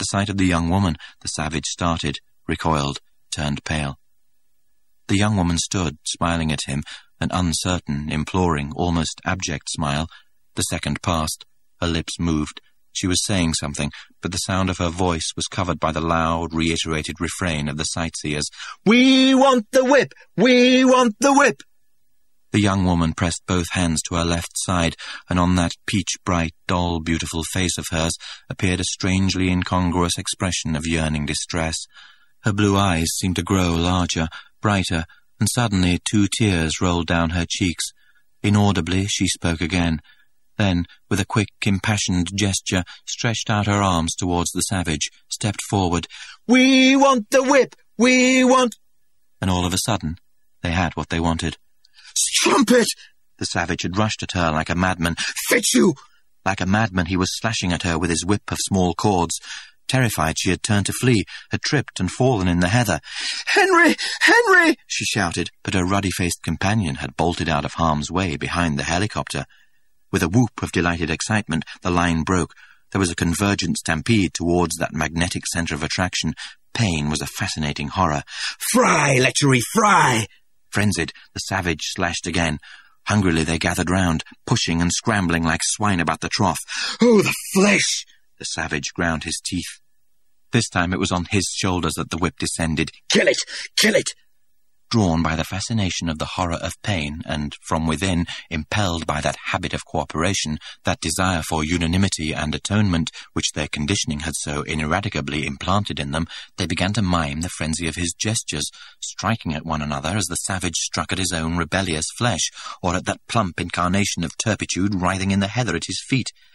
the sight of the young woman, the savage started, recoiled, turned pale. The young woman stood, smiling at him, an uncertain, imploring, almost abject smile. The second passed. Her lips moved. She was saying something, but the sound of her voice was covered by the loud, reiterated refrain of the sightseers. "We want the whip! We want the whip!" The young woman pressed both hands to her left side, and on that peach-bright, doll-beautiful face of hers appeared a strangely incongruous expression of yearning distress. Her blue eyes seemed to grow larger, brighter, and suddenly 2 tears rolled down her cheeks. Inaudibly she spoke again. Then, with a quick, impassioned gesture, stretched out her arms towards the savage, stepped forward. "We want the whip! We want—" And all of a sudden, they had what they wanted. "Strumpet!" The savage had rushed at her like a madman. "Fitzhugh!" Like a madman he was slashing at her with his whip of small cords. Terrified, she had turned to flee, had tripped and fallen in the heather. "Henry! Henry!" she shouted, but her ruddy-faced companion had bolted out of harm's way behind the helicopter. With a whoop of delighted excitement, the line broke. There was a convergent stampede towards that magnetic centre of attraction. Pain was a fascinating horror. "Fry, lechery, fry!" Frenzied, the savage slashed again. Hungrily they gathered round, pushing and scrambling like swine about the trough. "Oh, the flesh!" The savage ground his teeth. This time it was on his shoulders that the whip descended. "Kill it! Kill it!" Drawn by the fascination of the horror of pain, and, from within, impelled by that habit of cooperation, that desire for unanimity and atonement, which their conditioning had so ineradicably implanted in them, they began to mime the frenzy of his gestures, striking at one another as the savage struck at his own rebellious flesh, or at that plump incarnation of turpitude writhing in the heather at his feet.